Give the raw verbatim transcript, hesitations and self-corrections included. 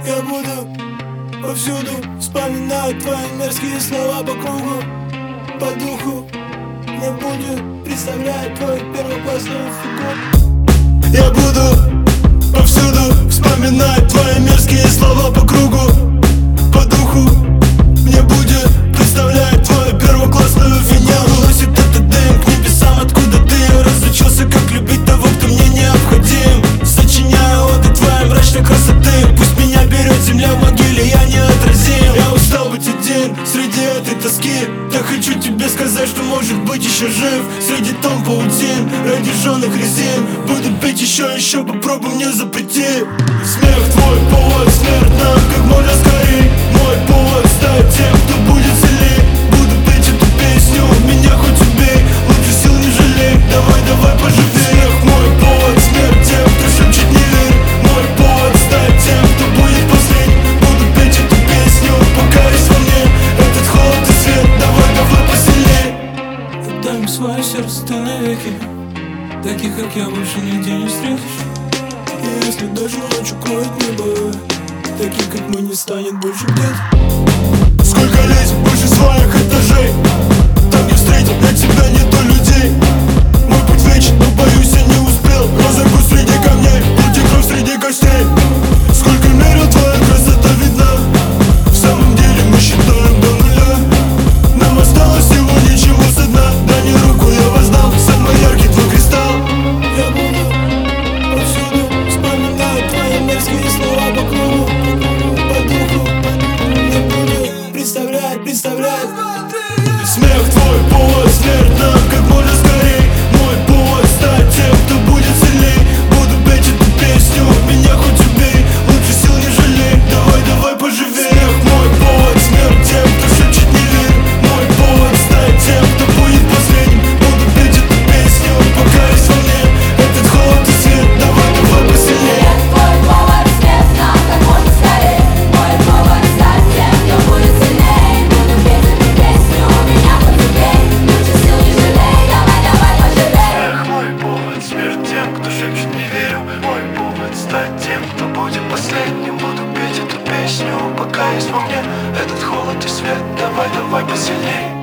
Я буду повсюду вспоминать твои мерзкие слова по кругу, по духу. Мне будет представлять твою первоклассную фигуру. Я буду повсюду вспоминать твои мерзкие слова по кругу, по духу. Мне будет представлять твою первоклассную фигуру. Уносит этот дым к небесам, откуда ты разучился, как любить того, кто мне необходим. Сочиняю оды твоей мрачной красоты. Пусть меня берет земля в могиле, я неотразим. Я устал быть один среди этой тоски. Я хочу тебе сказать, что может быть еще жив среди том паутин, ради жженых резин. Буду пить еще, еще, попробуй мне запрети. Смех твой повод, смерть нам как можно скорей. Мой повод стать тем, кто будет сильней. Буду петь эту песню, меня хоть убей, лучше сил не жалей. Давай, давай поживей. Смех мой повод, смерть тем, кто шепчет не верь. Мой повод стать тем, кто будет последним. Буду петь эту песню, пока есть во мне этот холод и свет. Давай, давай посильней. Отдай мне свое сердце ты навеки. Таких, как я, больше нигде не встретишь. И если даже ночью кроет небо, таких, как мы, не станет больше где-то. Сколько лезть выше своих этажей, там, где встретил для тебя нету людей. Мой путь вечен, но боюсь, я не успел. Разорвусь среди камней, пути кровь среди костей. Сколько мерил, твоя красота видна. В самом деле мы считаем до нуля. Нам осталось всего ничего со дна. Дай мне руку, я воздам самый яркий твой кристалл. Я буду повсюду вспоминать твои мерзкие слова по кругу, по духу. Мне будет представлять, представлять. Смех твой повод, смерть нам как можно скорей. Мой повод стать тем, кто будет сильней. Буду петь эту песню, меня хоть убей, лучше сил не жалей. Давай, давай поживей. Смех мой повод, смерть тем, кто шепчет не верь. Мой повод стать тем, кто будет последним. Буду петь эту песню, пока есть во мне этот холод и свет. Давай, давай посильней. Твой повод, смерть нам как можно скорей. Мой повод стать тем, кто будет сильней. Буду петь эту песню, меня хоть убей, лучше сил не жалей. Давай, давай поживей. Эх, мой повод, смерть тем, кто шепчет не верю. Мой повод стать тем, кто будет последним. Буду петь эту песню, пока есть во мне этот холод и свет. Давай, давай посильней.